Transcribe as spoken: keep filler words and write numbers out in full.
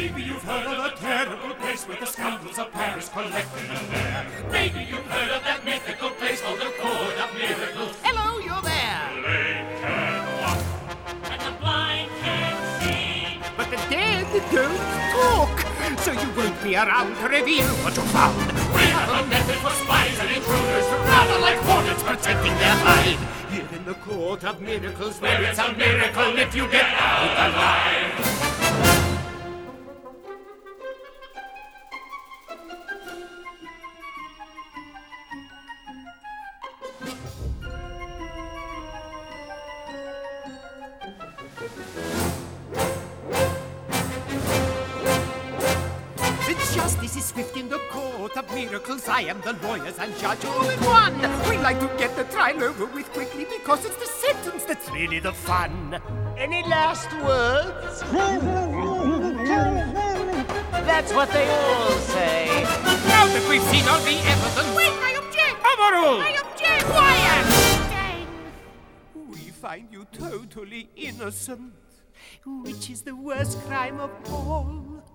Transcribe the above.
Maybe you've heard of a terrible place where the scoundrels of Paris collect in there. Maybe you've heard of that mythical place called the Court of Miracles. Hello, you're there. The lame can walk, and the blind can see. But the dead don't talk, so you won't be around to reveal what you found. We have a method for spies and intruders, rather like hornets protecting their hide. Here in the Court of Miracles, Where it's a miracle if you get out alive. Justice is swift in the Court of Miracles. I am the lawyers and judge all in one. We like to get the trial over with quickly because it's the sentence that's really the fun. Any last words? That's what they all say. Now that we've seen all the evidence... Wait, I object! Overruled! I object! Quiet! Dang. We find you totally innocent, which is the worst crime of all.